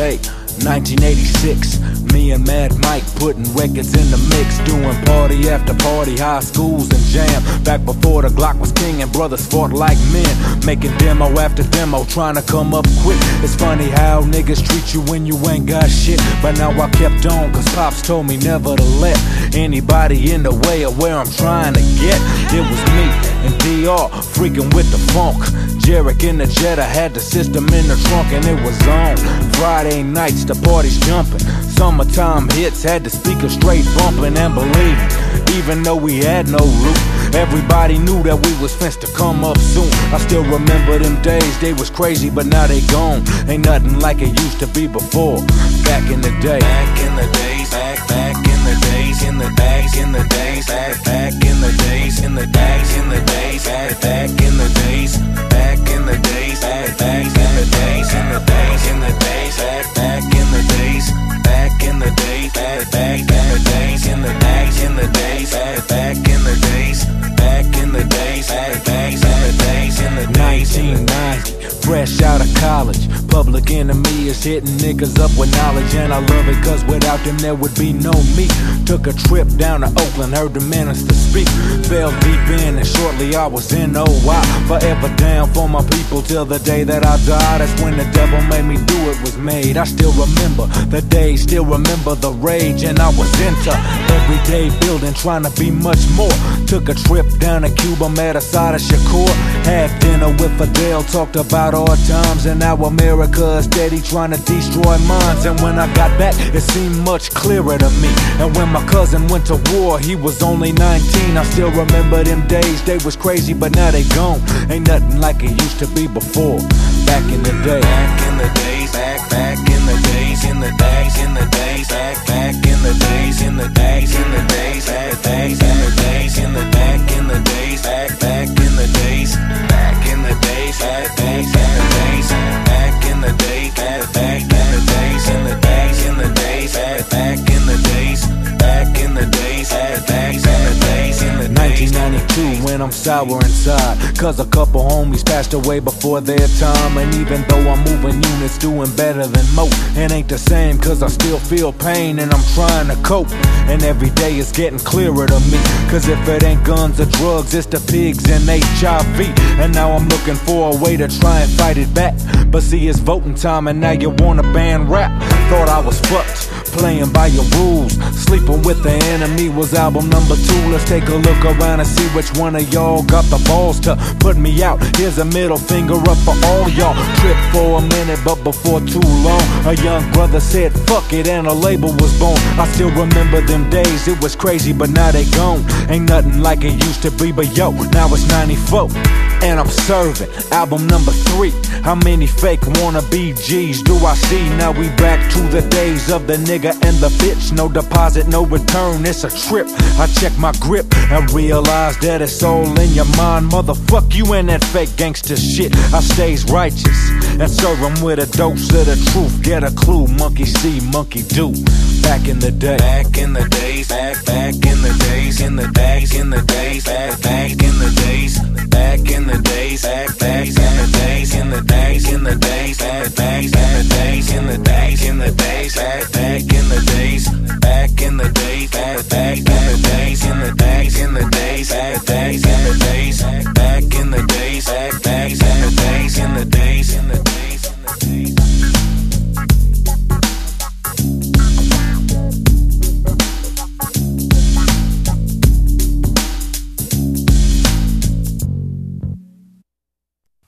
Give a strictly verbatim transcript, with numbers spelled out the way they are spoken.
say nineteen eighty-six, me and Mad Mike putting records in the mix, doing party after party, high schools and jam. Back before the Glock was king and brothers fought like men, making demo after demo, trying to come up quick. It's funny how niggas treat you when you ain't got shit, but now I kept on cause Pops told me never to let anybody in the way of where I'm trying to get. It was me and D R freaking with the funk. Jarek in the Jetta had the system in the trunk and it was on. Friday nights the party's jumping, summertime hits had the speaker straight bumping. And believe me, even though we had no loot, everybody knew that we was fenced to come up soon. I still remember them days, they was crazy but now they gone. Ain't nothing like it used to be before, back in the day. Back in the days, back, back in the days, in the days, in the days, back, back in the days, in the days, in the days, back, back in the days, back in the days, back, back in the days, in the days, in the days, back, back in the days, back in the days, back, back in the days, in the days, in the days, back, back in the days, back in the days, back, back in the days, in the nineteen ninety, fresh out of college, Public Enemy is hitting niggas up with knowledge, and I love it cause without them there would be no me. Took a trip down to Oakland, heard the minister speak, fell deep in and shortly I was in O I. Forever down for my people till the day that I die. That's when the devil made me do it was made. I still remember the day, still remember the rage, and I was into everyday building, trying to be much more. Took a trip down to Cuba, met Assata Shakur, had dinner with Fidel, talked about our times and how America is steady trying to destroy minds. And when I got back, it seemed much clearer to me. And when my cousin went to war, he was only nineteen. I still remember them days, they was crazy, but now they gone. Ain't nothing like it used to be before, back in the day. Back in the days, back, back in the days, in the days, in the days, back, back in the days, in the days, in the days, back, days, in the days, in the back in the days, back, back in the days, back in the days, back, days, in the days, back in the days, back, back in the days, in the days, in the days, back, back in the days, back in the days, back, days, in the days, in the days. nineteen ninety-two when I'm sour inside, cause a couple homies passed away before their time. And even though I'm moving units, doing better than most, it ain't the same cause I still feel pain and I'm trying to cope. And every day is getting clearer to me, cause if it ain't guns or drugs, it's the pigs and H I V. And now I'm looking for a way to try and fight it back, but see it's voting time and now you wanna ban rap. Thought I was fucked, playing by your rules, sleeping with the enemy was album number two. Let's take a look around and see which one of y'all got the balls to put me out. Here's a middle finger up for all y'all. Tripped for a minute but before too long, a young brother said fuck it and a label was born. I still remember them days, it was crazy but now they gone. Ain't nothing like it used to be, but yo, now it's ninety-four and I'm serving album number three. How many fake wannabe G's do I see? Now we back to the days of the nigga and the bitch. No deposit, no return, it's a trip. I check my grip and realize that it's all in your mind. Motherfuck you and that fake gangster shit. I stays righteous and serve 'em with a dose of the truth. Get a clue, monkey see, monkey do. Back in the day, back in the days, back, back in the days, in the days, in the days, back, back in the days, back in the days, back, back in the days, in the days, in the days, back, back in the days, in the days, in the days, back, back in the days, back in the days, back, back in the days, in the days, in the days, back, days, in the days.